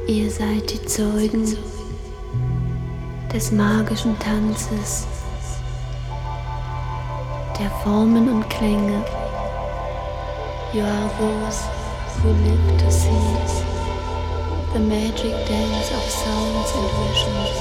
Ihr seid die Zeugen des magischen Tanzes, der Formen und Klänge. You are those who live to see the magic dance of sounds and visions.